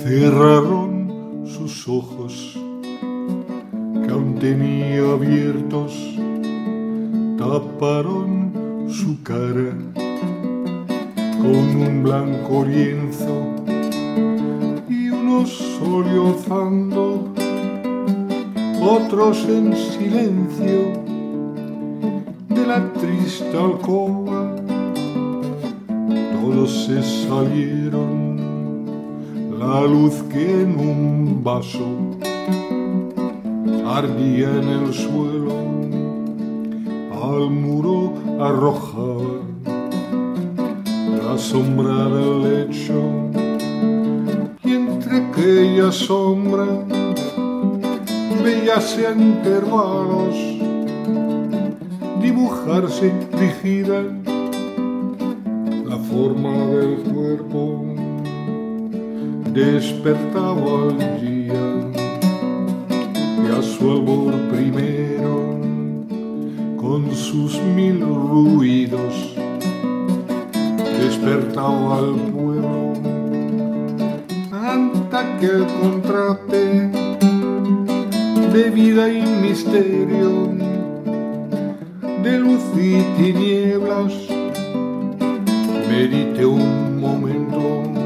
Cerraron sus ojos, que aún tenía abiertos, taparon su cara con un blanco lienzo y unos sollozando, otros en silencio de la triste alcoba. Todos se salieron, la luz que en un vaso ardía en el suelo, al muro arrojaba la sombra del lecho, y entre aquella sombra veíase a intervalos dibujarse rígida la forma del cuerpo. Despertaba el día y a su albor primero, con sus mil ruidos, despertaba al pueblo ante aquel contraste de vida y misterio, de luz y tinieblas. Medité un momento,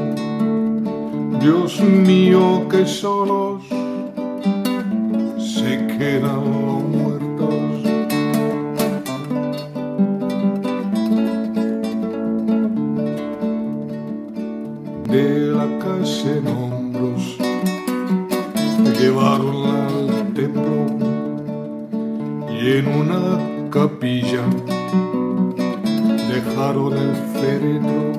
Dios mío, que solos se quedan los muertos. De la casa en hombros llevaronla al templo, y en una capilla dejaron el féretro.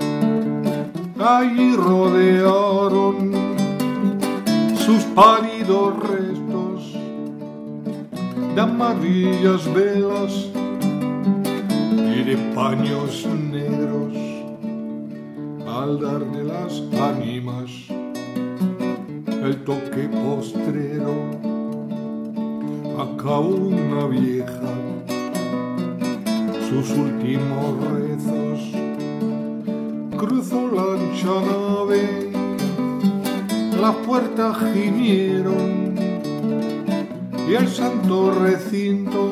Allí rodearon sus pálidos restos de amarillas velas y de paños negros. Al dar de las ánimas el toque postrero, acabó una vieja sus últimos rezos. Cruzó la ancha nave, las puertas gimieron y el santo recinto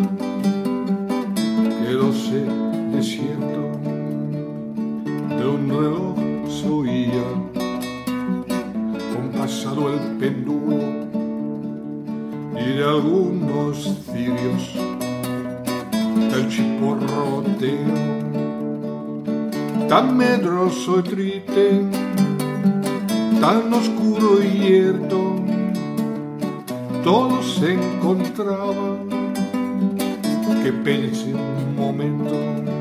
quedóse desierto. De un reloj se oía, compasado el péndulo, y de algunos cirios el chisporroteo. Tan medroso y triste, tan oscuro y yerto, todo se encontraba, que pensé un momento,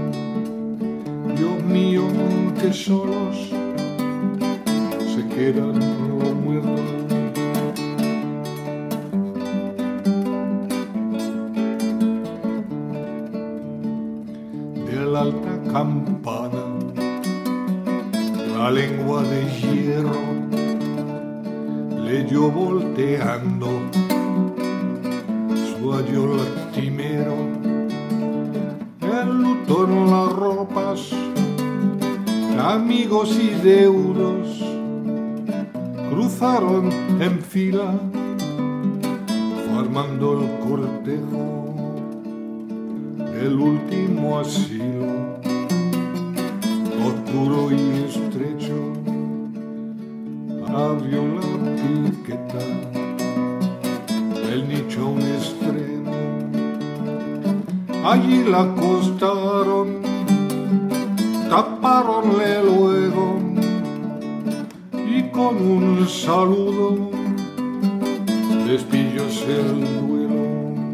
Dios mío, que solos se quedan los muertos. De la alta campana, la lengua de hierro le dio volteando su adiós lastimero. Enlutó en las ropas, amigos y deudos cruzaron en fila, formando el cortejo del último asilo, oscuro y estrecho. Abrió la piqueta, el nicho a un extremo, allí la acostaron, taparonle luego, y con un saludo despillóse el duelo.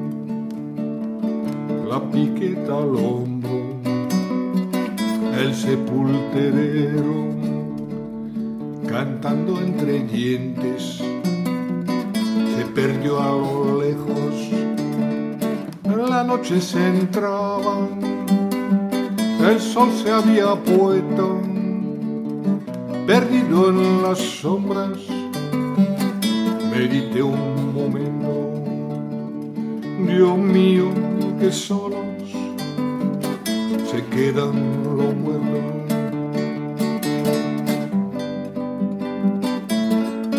La piqueta al hombro, el sepulturero, cantando entre dientes, se perdió a lo lejos. La noche se entraba, el sol se había puesto, perdido en las sombras. Medité un momento, Dios mío, que solos se quedan los muertos.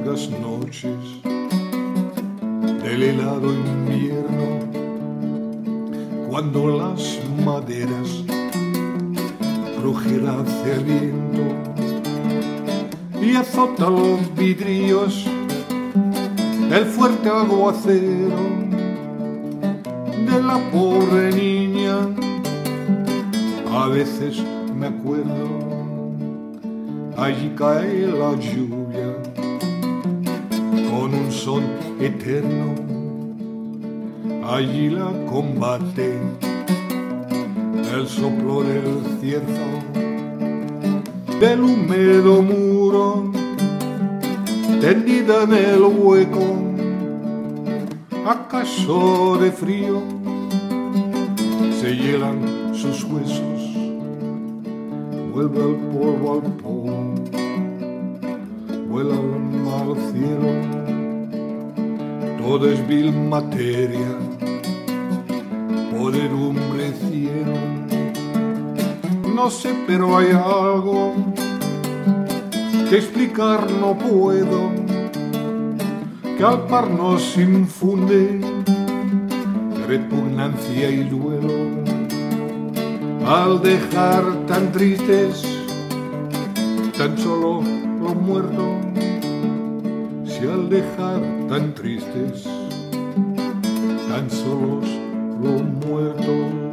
largas noches del helado invierno, cuando las maderas crujen hacia el viento y azota los vidrios el fuerte aguacero de la pobre niña. A veces me acuerdo, allí cae la lluvia con un son eterno, allí la combate el soplo del cierzo, del húmedo muro, tendida en el hueco, acaso de frío, se hielan sus huesos, vuelve el polvo al polvo, vuela al cielo, todo es vil materia, podredumbre cielo. No sé, pero hay algo que explicar no puedo, que al par nos infunde repugnancia y duelo, al dejar tan tristes tan solo lo muerto, si al dejar tan tristes tan solos lo muerto.